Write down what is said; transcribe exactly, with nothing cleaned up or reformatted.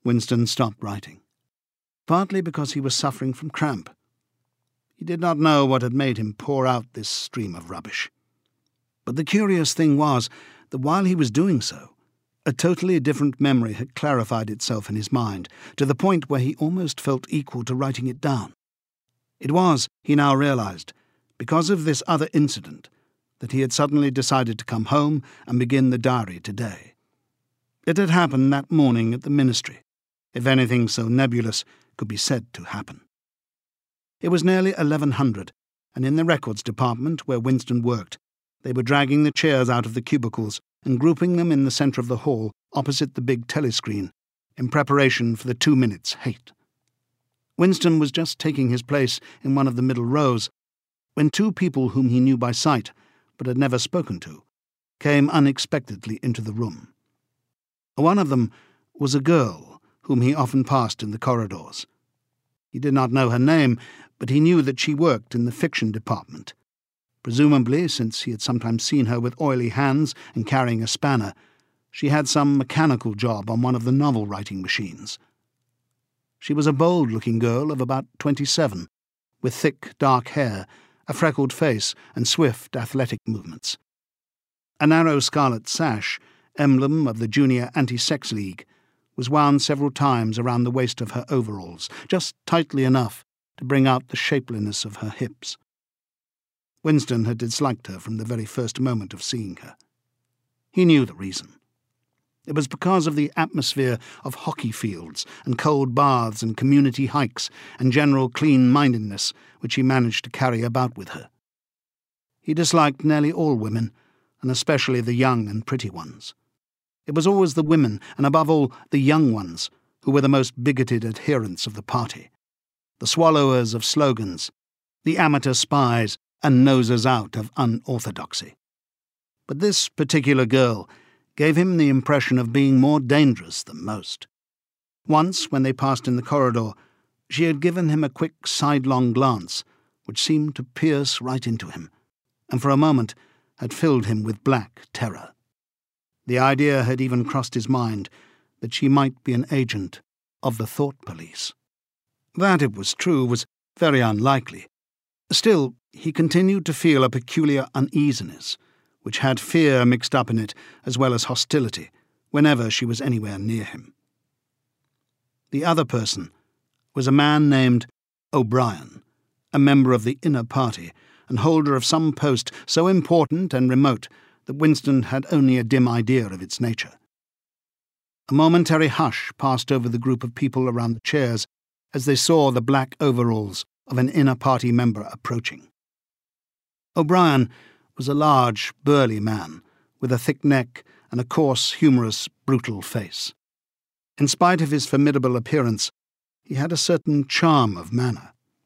Winston stopped writing, partly because he was suffering from cramp. He did not know what had made him pour out this stream of rubbish. But the curious thing was that while he was doing so, a totally different memory had clarified itself in his mind, to the point where he almost felt equal to writing it down. It was, he now realized, because of this other incident, that he had suddenly decided to come home and begin the diary today. It had happened that morning at the ministry, if anything so nebulous could be said to happen. It was nearly eleven hundred, and in the records department where Winston worked, they were dragging the chairs out of the cubicles and grouping them in the centre of the hall opposite the big telescreen, in preparation for the two minutes hate. Winston was just taking his place in one of the middle rows when two people whom he knew by sight, but had never spoken to, came unexpectedly into the room. One of them was a girl whom he often passed in the corridors. He did not know her name, but he knew that she worked in the fiction department. Presumably, since he had sometimes seen her with oily hands and carrying a spanner, she had some mechanical job on one of the novel-writing machines. She was a bold-looking girl of about twenty-seven, with thick, dark hair, a freckled face, and swift, athletic movements. A narrow scarlet sash, emblem of the Junior Anti-Sex League, was wound several times around the waist of her overalls, just tightly enough to bring out the shapeliness of her hips. Winston had disliked her from the very first moment of seeing her. He knew the reason. It was because of the atmosphere of hockey fields and cold baths and community hikes and general clean-mindedness which he managed to carry about with her. He disliked nearly all women, and especially the young and pretty ones. It was always the women, and above all the young ones, who were the most bigoted adherents of the party, the swallowers of slogans, the amateur spies and nosers out of unorthodoxy. But this particular girl gave him the impression of being more dangerous than most. Once, when they passed in the corridor, she had given him a quick sidelong glance, which seemed to pierce right into him, and for a moment had filled him with black terror. The idea had even crossed his mind that she might be an agent of the thought police. That, it was true, was very unlikely. Still, he continued to feel a peculiar uneasiness, which had fear mixed up in it as well as hostility, whenever she was anywhere near him. The other person was a man named O'Brien, a member of the inner party and holder of some post so important and remote that Winston had only a dim idea of its nature. A momentary hush passed over the group of people around the chairs as they saw the black overalls of an inner party member approaching. O'Brien was a large, burly man, with a thick neck and a coarse, humorous, brutal face. In spite of his formidable appearance, he had a certain charm of manner.